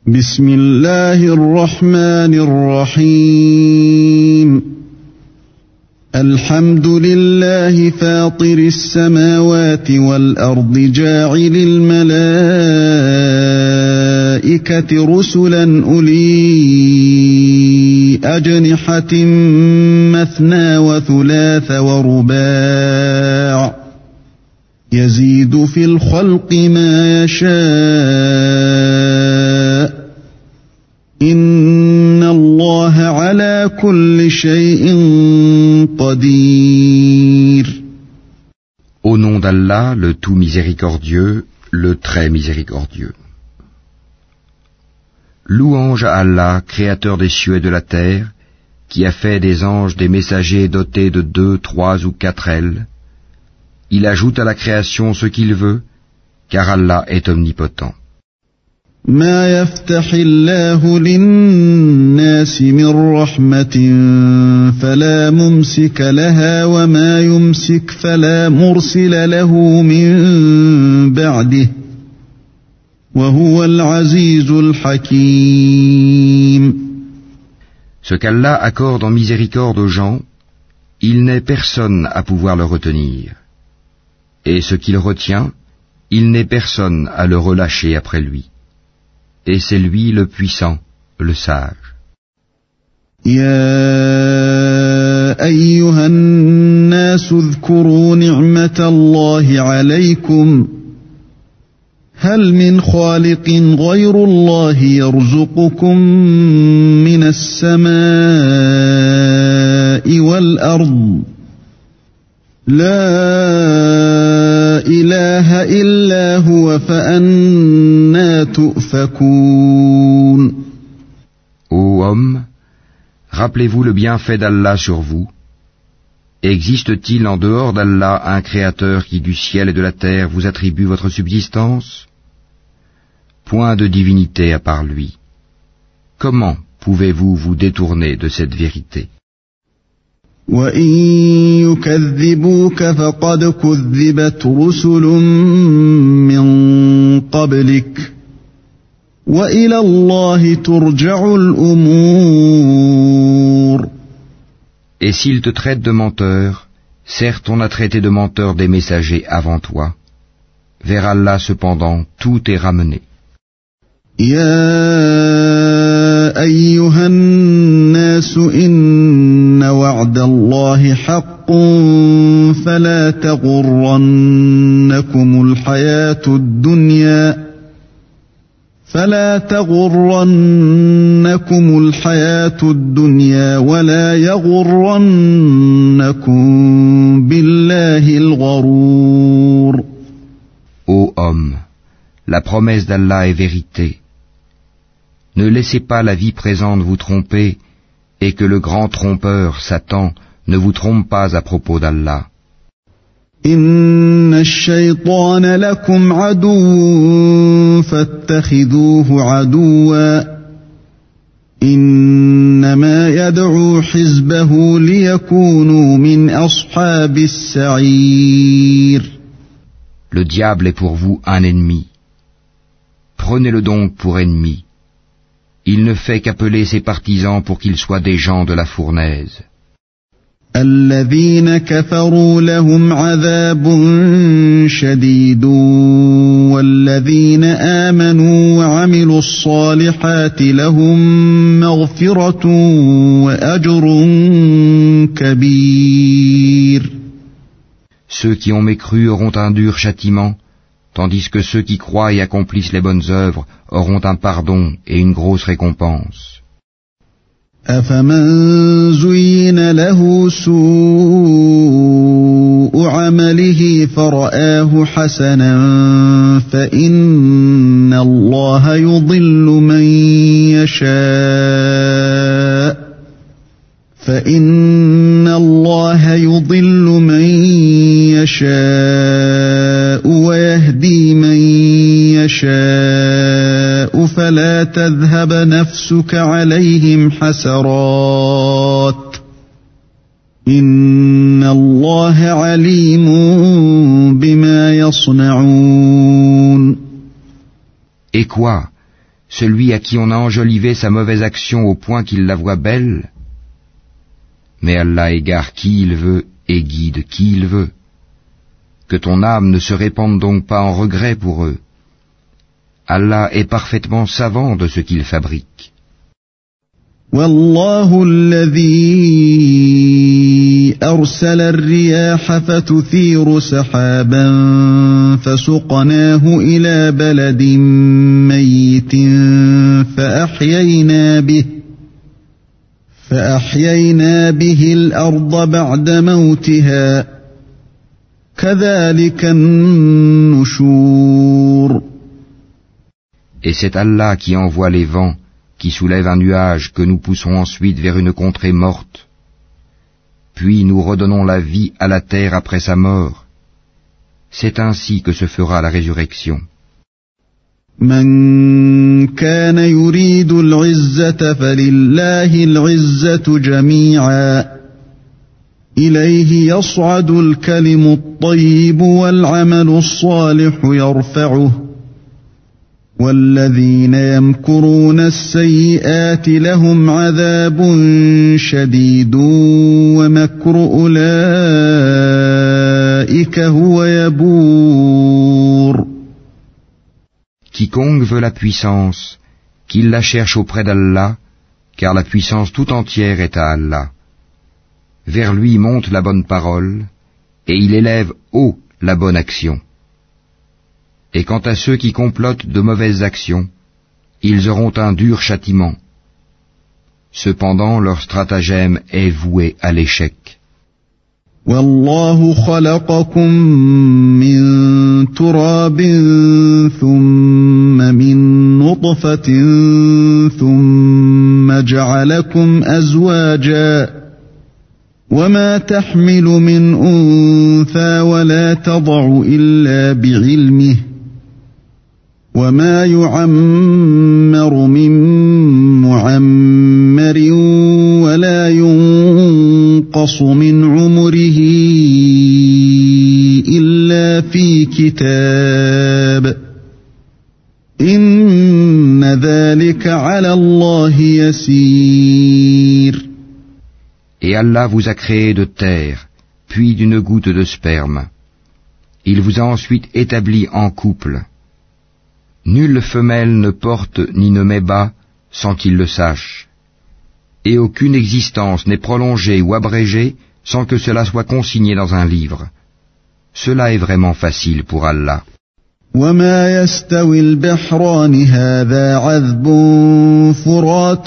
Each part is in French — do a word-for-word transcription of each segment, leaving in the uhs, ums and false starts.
بسم الله الرحمن الرحيم الحمد لله فاطر السماوات والأرض جاعل الملائكة رسلا أولي أجنحة مثنى وثلاث ورباع يزيد في الخلق ما يشاء إن الله على كل شيء قدير. Au nom d'Allah, le tout miséricordieux, le très miséricordieux. Louange à Allah, créateur des cieux et de la terre, qui a fait des anges des messagers dotés de deux, trois ou quatre ailes. Il ajoute à la création ce qu'il veut, car Allah est omnipotent. ما يفتح الله للناس من رحمة فلا ممسك لها وما يمسك فلا مرسل له من بعده وهو العزيز الحكيم. Ce qu'Allah accorde en miséricorde aux gens, il n'est personne à pouvoir le retenir. Et ce qu'il retient, il n'est personne à le relâcher après lui. Et c'est lui le puissant, le sage. يا أيها الناس اذكروا نعمة الله عليكم هل من خالق غير الله يرزقكم من السماء والأرض لا إله إلا هو فأنى تؤفكون. Ô homme, rappelez-vous le bienfait d'Allah sur vous. Existe-t-il en dehors d'Allah un créateur qui du ciel et de la terre vous attribue votre subsistance? Point de divinité à part lui. Comment pouvez-vous vous détourner de cette vérité? وَإِن يُكَذِّبُوكَ فَقَدْ كُذِّبَتْ رُسُلٌ مِّن قَبْلِكَ وَإِلَى اللَّهِ تُرْجَعُ الْأُمُورُ. Et s'ils te traitent de menteur, certes on a traité de menteur des messagers avant toi. Vers Allah cependant, tout est ramené. يا أيها الناس إن وعد الله حق فلا تغرنكم الحياة الدنيا فلا تغرنكم الحياة الدنيا ولا يغرنكم بالله الغرور. Ô homme, la promesse d'Allah est vérité. Ne laissez pas la vie présente vous tromper et que le grand trompeur, Satan, ne vous trompe pas à propos d'Allah. إن الشيطان لكم عدو فاتخذوه عدوا إنما يدعو حزبه ليكونوا من أصحاب السعير. Le diable est pour vous un ennemi. Prenez-le donc pour ennemi. Il ne fait qu'appeler ses partisans pour qu'ils soient des gens de la fournaise. الذين كفروا لهم عذاب شديد والذين آمنوا وعملوا الصالحات لهم مغفرة وأجر كبير. Ceux qui ont mécru auront un dur châtiment, tandis que ceux qui croient et accomplissent les bonnes œuvres auront un pardon et une grosse récompense. أفمن زين له سوء عمله فرآه حسنا فإن الله يضل من يشاء فإن الله يضل من يشاء ويهدي من يشاء فلا تذهب نفسك عليهم حسرات إن الله عليم بما يصنعون. Et quoi? celui à qui on a enjolivé sa mauvaise action au point qu'il la voit belle? Mais Allah égare qui il veut et guide qui il veut. Que ton âme ne se répande donc pas en regret pour eux. Allah est parfaitement savant de ce qu'il fabrique. والله الذي أرسل الرياح فتثير سحابا فسقناه إلى بلد ميت فأحيينا به فأحيينا به الأرض بعد موتها كذلك النشور. Et c'est Allah qui envoie les vents, qui soulève un nuage que nous poussons ensuite vers une contrée morte. Puis nous redonnons la vie à la terre après sa mort. C'est ainsi que se fera la résurrection. من كان يريد العزة فلله العزة جميعا إليه يصعد الكلم الطيب والعمل الصالح يرفعه والذين يمكرون السيئات لهم عذاب شديد ومكر أولئك هو يبور. Quiconque veut la puissance, qu'il la cherche auprès d'Allah, car la puissance tout entière est à Allah. Vers lui monte la bonne parole, et il élève haut la bonne action. Et quant à ceux qui complotent de mauvaises actions, ils auront un dur châtiment. Cependant, leur stratagème est voué à l'échec. والله خلقكم من تراب ثم من نطفة ثم جعلكم أزواجا وما تحمل من أنثى ولا تضع إلا بعلمه وما يعمر من معمر ولا ينقص من عمره إلا في كتاب إن ذلك على الله يسير. Et Allah vous a créé de terre, puis d'une goutte de sperme. Il vous a ensuite établi en couple. Nulle femelle ne porte ni ne met bas sans qu'il le sache. Et aucune existence n'est prolongée ou abrégée sans que cela soit consigné dans un livre. Cela est vraiment facile pour Allah. وما يستوي البحران هذا عذب فرات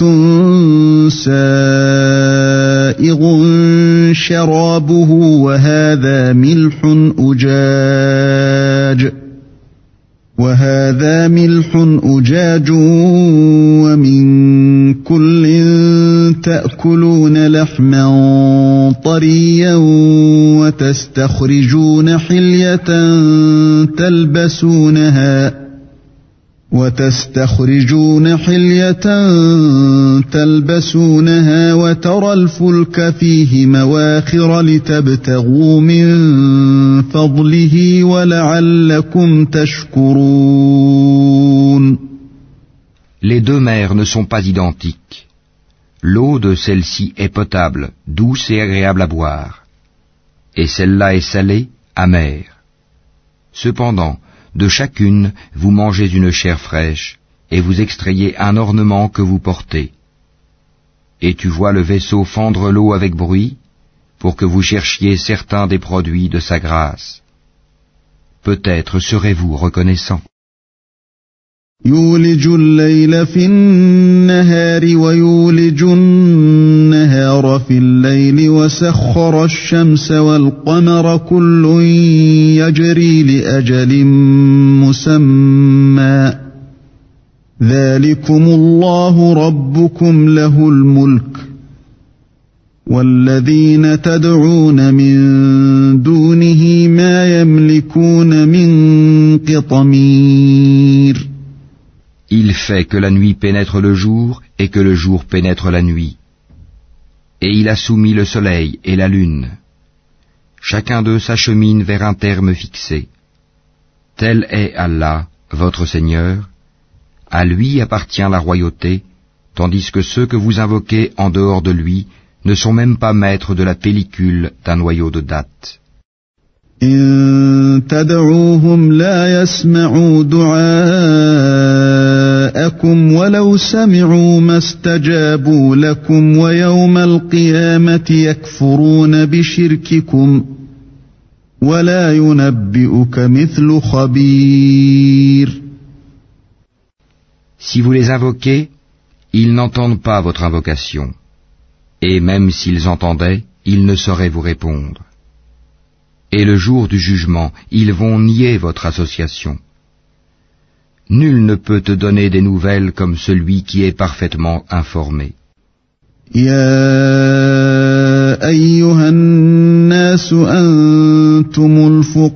سائغ شرابه وهذا ملح أجاج وهذا ملح أجاج ومن كل تأكلون لحما طريا وتستخرجون حلية تلبسونها وتستخرجون حلية تلبسونها وترى الفلك فيه مواخر لتبتغوا من فضله ولعلكم تشكرون. Les deux mers ne sont pas identiques. L'eau de celle-ci est potable, douce et agréable à boire. Et celle-là est salée, amère. Cependant, de chacune, vous mangez une chair fraîche, et vous extrayez un ornement que vous portez. Et tu vois le vaisseau fendre l'eau avec bruit, pour que vous cherchiez certains des produits de sa grâce. Peut-être serez-vous reconnaissant. يولج الليل في النهار ويولج النهار في الليل وسخر الشمس والقمر كل يجري لأجل مسمى ذلكم الله ربكم له الملك والذين تدعون من دونه ما يملكون من قطمير. Il fait que la nuit pénètre le jour et que le jour pénètre la nuit. Et il a soumis le soleil et la lune. Chacun d'eux s'achemine vers un terme fixé. Tel est Allah, votre Seigneur. À lui appartient la royauté, tandis que ceux que vous invoquez en dehors de lui ne sont même pas maîtres de la pellicule d'un noyau de date. إن تدعوهم لا يسمعوا دعاءكم ولو سمعوا ما استجابوا لكم ويوم القيامة يكفرون بشرككم ولا ينبئك مثل خبير. Si vous les invoquez, ils n'entendent pas votre invocation, et même s'ils entendaient, ils ne sauraient vous répondre. Et le jour du jugement, ils vont nier votre association. Nul ne peut te donner des nouvelles comme celui qui est parfaitement informé. يا أيها الناس أنتم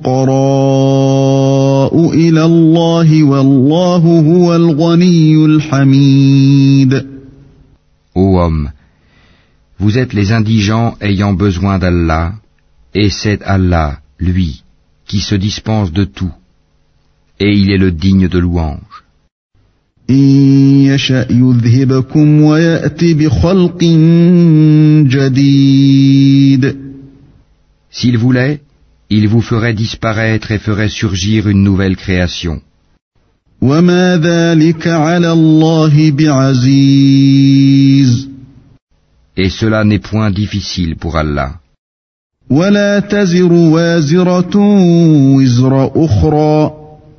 الفقراء إلى الله والله هو الغني الحميد. Ô homme, vous êtes les indigents ayant besoin d'Allah, et c'est Allah, lui, qui se dispense de tout, et il est le digne de louange. إن يشأ يذهبكم ويأتي بخلق جديد. S'il voulait, il vous ferait disparaître et ferait surgir une nouvelle création. وما ذلك على الله بعزيز. Et cela n'est point difficile pour Allah. ولا تزر وازرة وزر أخرى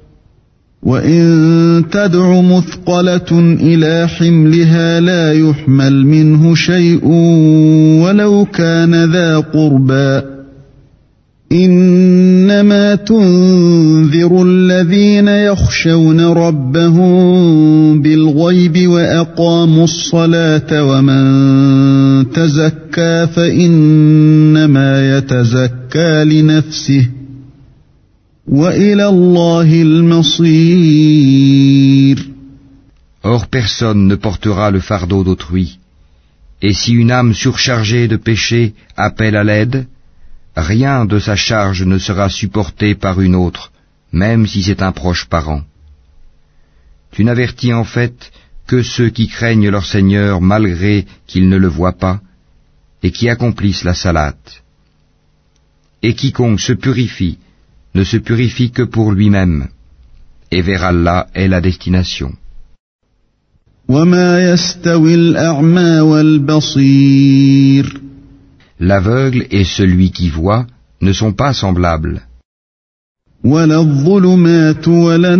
وإن تدع مثقلة إلى حملها لا يحمل منه شيء ولو كان ذا قربى إنما تنذر الذين يخشون ربهم بالغيب وأقاموا الصلاة ومن تزكى فإنما يتزكى لنفسه وإلى الله المصير. Or personne ne portera le fardeau d'autrui, et si une âme surchargée de péché appelle à l'aide, rien de sa charge ne sera supporté par une autre, même si c'est un proche parent. Tu n'avertis en fait que ceux qui craignent leur Seigneur malgré qu'ils ne le voient pas, et qui accomplissent la salate. Et quiconque se purifie ne se purifie que pour lui-même, et vers Allah est la destination. وما يستوي الأعمى والبصير. L'aveugle et celui qui voit ne sont pas semblables. ولا الظلمات ولا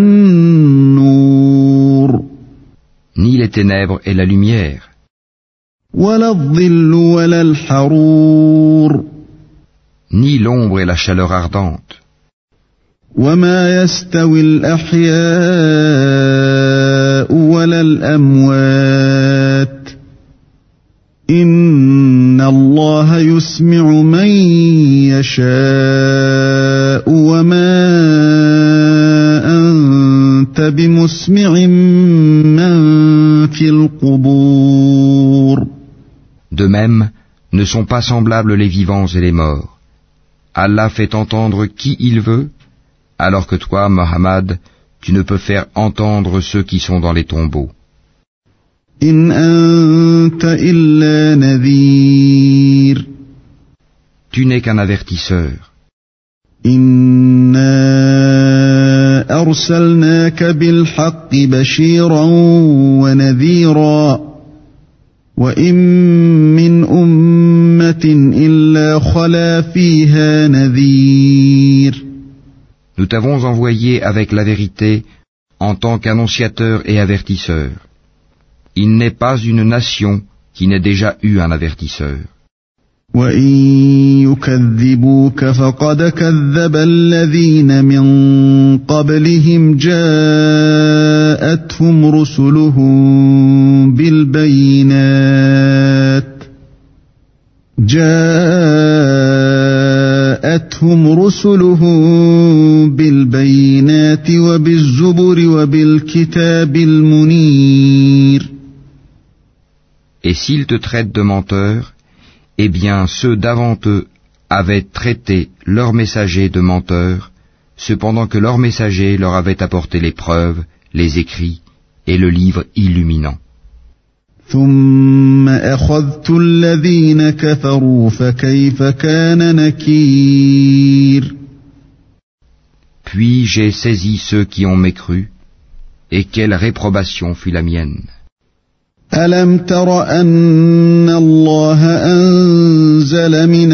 النور. Ni les ténèbres et la lumière. ولا الظل ولا الحرور. Ni l'ombre et la chaleur ardente. وما يستوي الأحياء ولا الأموات إن الله يسمع من يشاء وما أنت بمسمع من في القبور. De même, ne sont pas semblables les vivants et les morts. Allah fait entendre qui il veut, alors que toi, Mohammed, tu ne peux faire entendre ceux qui sont dans les tombeaux. إن أنت إلا نذير. Tu n'es qu'un avertisseur. إنا أرسلناك بالحق بشيرا ونذيرا وإن من أمة إلا خلا فيها نذير. Nous t'avons envoyé avec la vérité en tant qu'annonciateur et avertisseur. Il n'est pas une nation qui n'ait déjà eu un avertisseur. وَإِن يُكَذِّبُوكَ فَقَدْ كَذَّبَ الَّذِينَ مِن قَبْلِهِمْ جَاءَتْهُمْ رُسُلُهُم بِالْبَيِّنَاتِ جاءتهم رسلهم بالبينات وبالزبر وبالكتاب المنير. Et s'ils te traitent de menteur, eh bien ceux d'avant eux avaient traité leurs messagers de menteurs, cependant que leurs messagers leur avaient apporté les preuves, les écrits et le livre illuminant. ثم أخذت الذين كفروا فكيف كان نكير. Puis j'ai saisi ceux qui ont mécru, et quelle réprobation fut la mienne. ألم تر أن الله أنزل من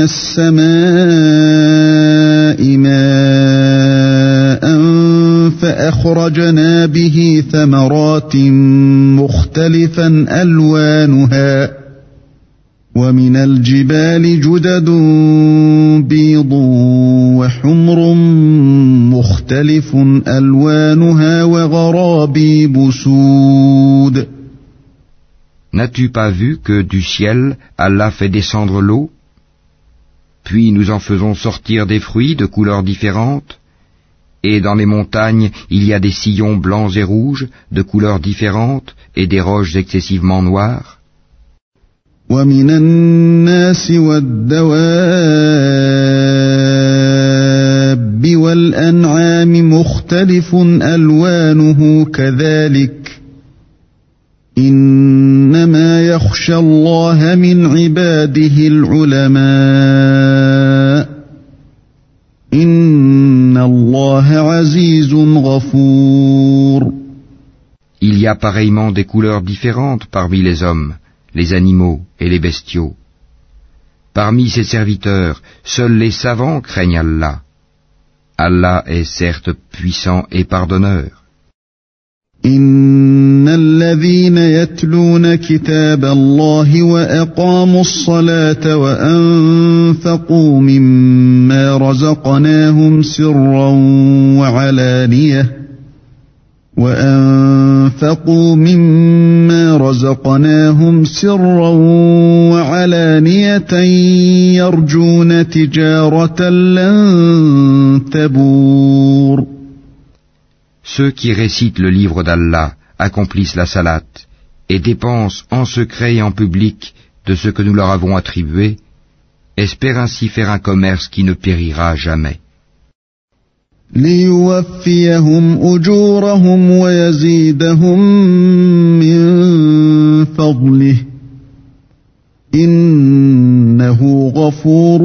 السماء ماء فأخرجنا به ثمرات مختلفا ألوانها ومن الجبال جدد بيض وحمر مختلف ألوانها وغرابيب سود. N'as-tu pas vu que du ciel, Allah fait descendre l'eau? Puis nous en faisons sortir des fruits de couleurs différentes, et dans les montagnes il y a des sillons blancs et rouges de couleurs différentes et des roches excessivement noires. ومن الناس والدواب والأنعام مختلف ألوانه كذلك إنما يخشى الله من عباده العلماء إن الله عزيز غفور. Il y a pareillement des couleurs différentes parmi les hommes, les animaux et les bestiaux. Parmi ses serviteurs, seuls les savants craignent Allah. Allah est certes puissant et pardonneur. إن الذين يتلون كتاب الله وأقاموا الصلاة وأنفقوا مما رزقناهم سرا وعلانية وأنفقوا مما رزقناهم سرا وعلانية يرجون تجارة لن تبور. Ceux qui récitent le livre d'Allah accomplissent la salate et dépensent en secret et en public de ce que nous leur avons attribué, espèrent ainsi faire un commerce qui ne périra jamais. ليوفيهم أجورهم ويزيدهم من فضله إنه غفور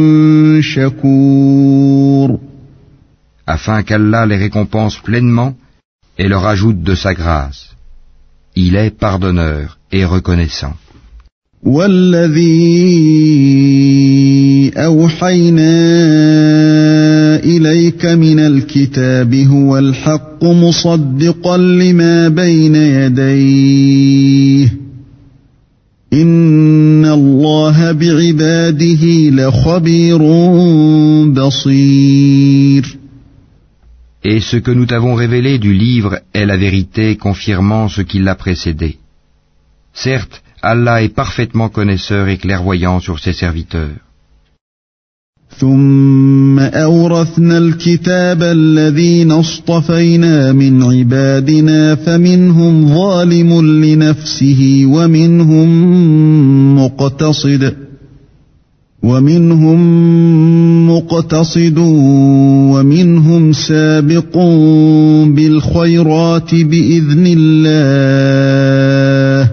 شكور. Afin qu'Allah les récompense pleinement et leur ajoute de sa grâce. Il est pardonneur et reconnaissant. والذي أوحينا إليك من الكتاب هو الحق مصدقا لما بين يديه إن الله بعباده لخبير بصير. Et ce que nous t'avons révélé du livre est la vérité confirmant ce qui l'a précédé. Certes, Allah est parfaitement connaisseur et clairvoyant sur ses serviteurs. ثم أورثنا الكتاب الذين اصطفينا من عبادنا فمنهم ظالم لنفسه ومنهم مقتصد ومنهم مقتصد ومنهم سابق بالخيرات بإذن الله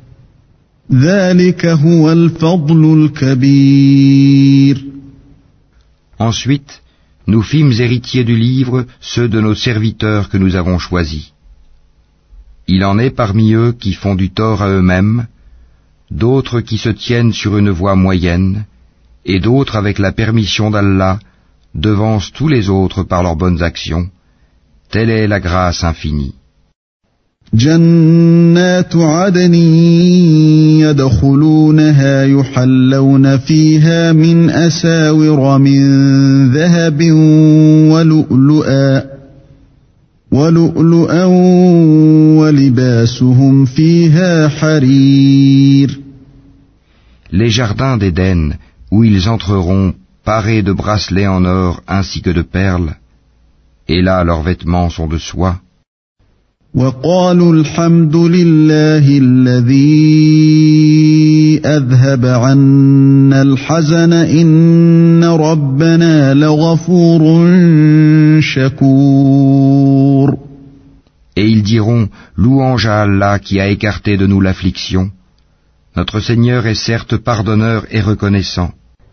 ذلك هو الفضل الكبير. Ensuite, nous fîmes héritiers du livre ceux de nos serviteurs que nous avons choisis. Il en est parmi eux qui font du tort à eux-mêmes, d'autres qui se tiennent sur une voie moyenne, et d'autres avec la permission d'Allah devancent tous les autres par leurs bonnes actions. Telle est la grâce infinie. جنات عدن يدخلونها يحلون فيها من أساور من ذهب ولؤلؤا ولؤلؤا ولباسهم فيها حرير. Les jardins d'Éden, où ils entreront parés de bracelets en or ainsi que de perles, et là leurs vêtements sont de soie. وقالوا الحمد لله الذي أذهب عنا الحزن إن ربنا لغفور شكور. Et ils diront, louange à Allah qui a écarté de nous l'affliction. Notre Seigneur est certes pardonneur et reconnaissant.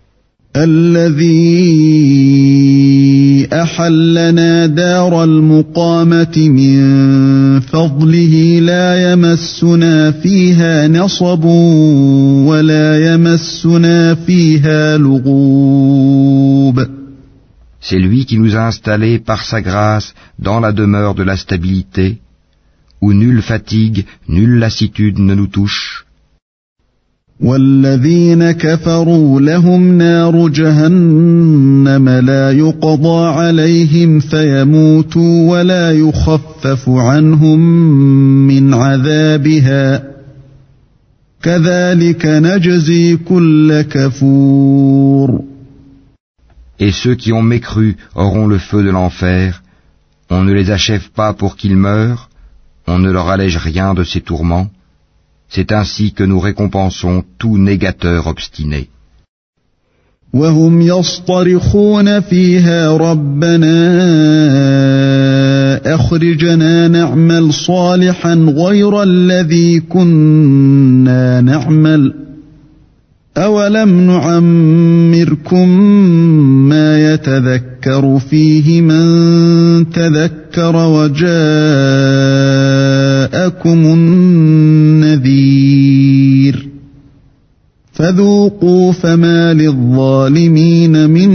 الذي أحلنا دار المقامة من فضله لا يمسنا فيها نصب ولا يمسنا فيها لغوب. C'est lui qui nous a installés par sa grâce dans la demeure de la stabilité, où nulle fatigue, nulle lassitude ne nous touche. والذين كفروا لهم نار جهنم لا يقضى عليهم فيموتوا ولا يخفف عنهم من عذابها كذلك نجزي كل كفور. Et ceux qui ont mécru auront le feu de l'enfer. On ne les achève pas pour qu'ils meurent, on ne leur allège rien de ces tourments. C'est ainsi que nous récompensons tout négateur obstiné. وهم يصطرخون فيها ربنا أخرجنا نعمل صالحا غير الذي كنا نعمل أولم نعمركم ما يتذكر فيه من تذكر وجاءكم النذير فذوقوا فما للظالمين من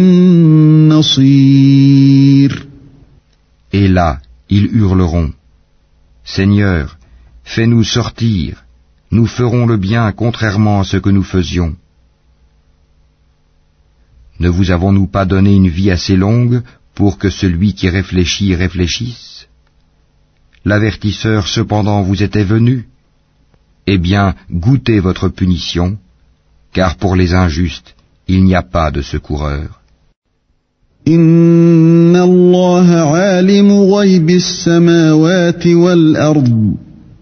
نصير. Et là, ils hurleront, Seigneur, fais-nous sortir, nous ferons le bien contrairement à ce que nous faisions. Ne vous avons-nous pas donné une vie assez longue pour que celui qui réfléchit réfléchisse? L'avertisseur cependant vous était venu. Eh bien, goûtez votre punition, car pour les injustes, il n'y a pas de secoureur. Inna Allah alimu ghaybi as-samawati wal-ard.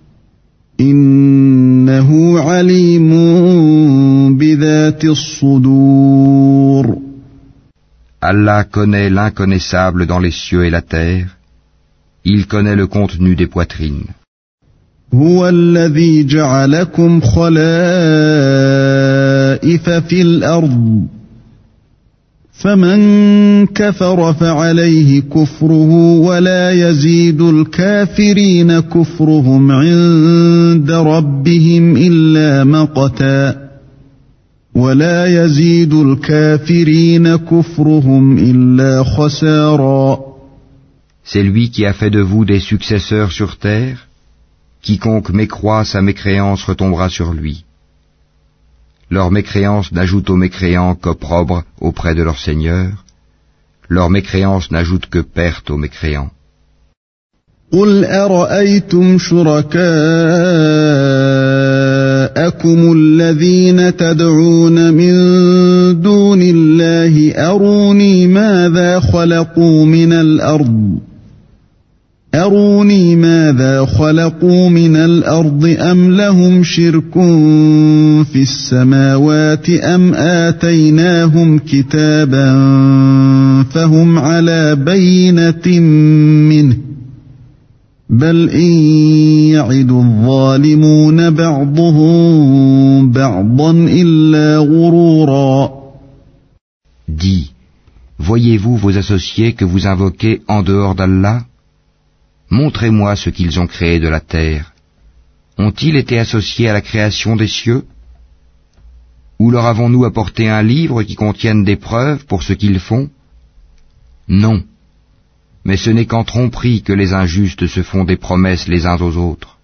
Innahu alimun bidhati as-sudur. Allah connaît l'inconnaissable dans les cieux et la terre. Il connaît le contenu des poitrines. هو الذي جعلكم خلائف في الأرض فمن كفر فعليه كفره ولا يزيد الكافرين كفرهم عند ربهم إلا مقتا ولا يزيد الكافرين كفرهم إلا خسارا. C'est lui qui a fait de vous des successeurs sur terre. Quiconque mécroit, sa mécréance retombera sur lui. Leur mécréance n'ajoute aux mécréants qu'opprobre auprès de leur Seigneur. Leur mécréance n'ajoute que perte aux mécréants. قل أرأيتم شركاءكم الذين تدعون من دون الله أروني ماذا خلقوا من الأرض أروني ماذا خلقوا من الأرض أم لهم شرك في السماوات أم آتيناهم كتابا فهم على بينة منه بل إن يعد الظالمون بعضهم بعضا إلا غرورا. Dis, voyez-vous vos associés que vous invoquez en dehors d'Allah? Montrez-moi ce qu'ils ont créé de la terre. Ont-ils été associés à la création des cieux? Ou leur avons-nous apporté un livre qui contienne des preuves pour ce qu'ils font? Non. Mais ce n'est qu'en tromperie que les injustes se font des promesses les uns aux autres.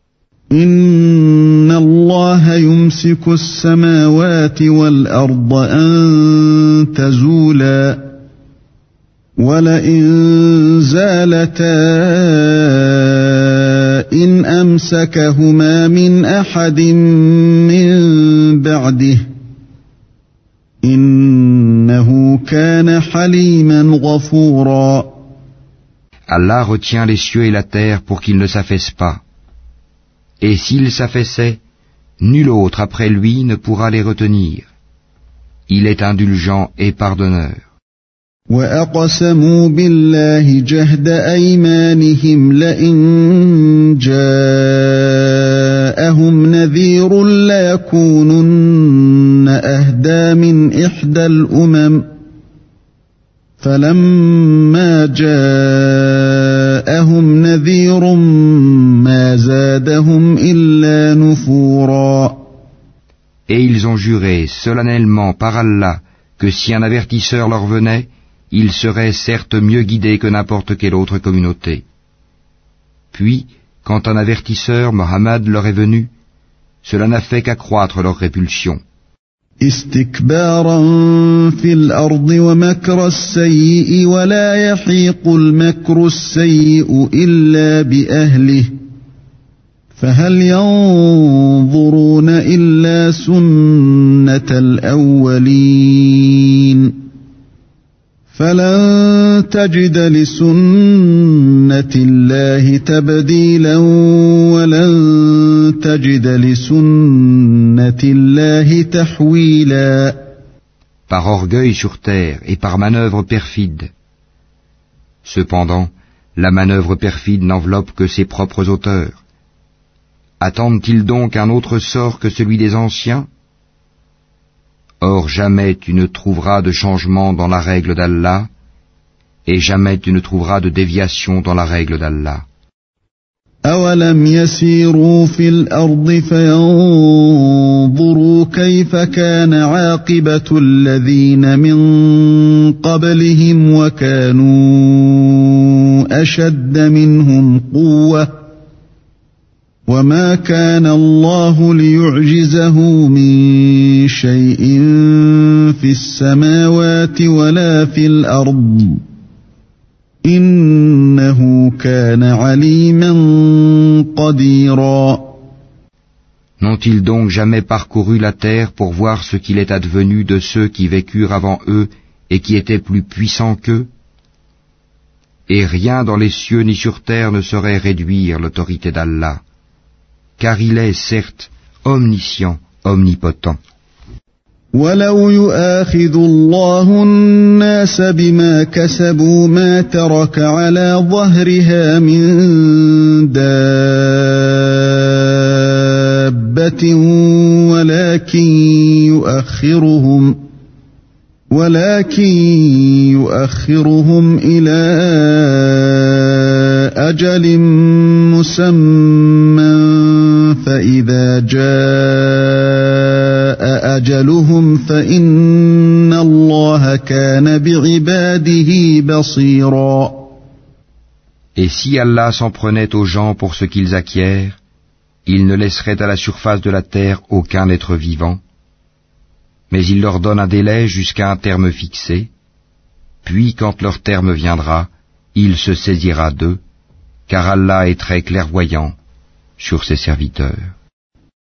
Inna Allah yumsiku as-samawati wal-arda an tazula wa la in zalata in amsakahuma min ahadin min ba'dihi innahu kana haliman ghafura. Allah retient les cieux et la terre pour qu'ils ne s'affaissent pas. Et s'ils s'affaissaient, nul autre après lui ne pourra les retenir. Il est indulgent et pardonneur. وأقسموا بالله جهد أيمانهم لئن جاءهم نذير ليكونن أهدى من إحدى الأمم فلما جاءهم نذير ما زادهم إلا نفورا. Et ils ont juré solennellement par Allah que si un avertisseur leur venait, ils seraient certes mieux guidés que n'importe quelle autre communauté. Puis, quand un avertisseur, Mohammed, leur est venu, cela n'a fait qu'accroître leur répulsion. استكبارا في الأرض ومكر السيء ولا يحيق المكر السيء إلا بأهله فهل ينظرون إلا سنة الأولين فلن تجد لسنة الله تبديلا ولن تجد لسنة الله تحويلا. Par orgueil sur terre et par manœuvre perfide. Cependant, la manœuvre perfide n'enveloppe que ses propres auteurs. Attendent-ils donc un autre sort que celui des anciens? Or jamais tu ne trouveras de changement dans la règle d'Allah, et jamais tu ne trouveras de déviation dans la règle d'Allah. أَوَلَمْ يَسِيرُوا فِي الْأَرْضِ فَيَنظُرُوا كَيْفَ كَانَ عَاقِبَةُ الَّذِينَ مِن قَبْلِهِمْ وَكَانُوا أَشَدَّ مِنْهُمْ قُوَّةً وَمَا كَانَ اللَّهُ لِيُعْجِزَهُ مِن شَيْءٍ فِي السَّمَاوَاتِ وَلَا فِي الْأَرْضِ إِنَّهُ كَانَ عَلِيمًا قَدِيرًا. N'ont-ils donc jamais parcouru la terre pour voir ce qu'il est advenu de ceux qui vécurent avant eux et qui étaient plus puissants qu'eux? Et rien dans les cieux ni sur terre ne saurait réduire l'autorité d'Allah, car il est, certes, omniscient, omnipotent. وَلَوْ يُؤَاخِذُ اللَّهُ النَّاسَ بِمَا كَسَبُوا مَا تَرَكَ عَلَى ظَهْرِهَا مِن دَابَّةٍ وَلَكِن يُؤَخِّرُهُمْ وَلَكِن يُؤَخِّرُهُمْ إِلَى أَجَلٍ مُّسَمًّى فَإِذَا جَاءَ أَجَلُهُمْ فَإِنَّ اللَّهَ كَانَ بِعِبَادِهِ بَصِيرًا. Et si Allah s'en prenait aux gens pour ce qu'ils acquièrent, il ne laisserait à la surface de la terre aucun être vivant, mais il leur donne un délai jusqu'à un terme fixé, puis quand leur terme viendra, il se saisira d'eux, car Allah est très clairvoyant sur ses serviteurs.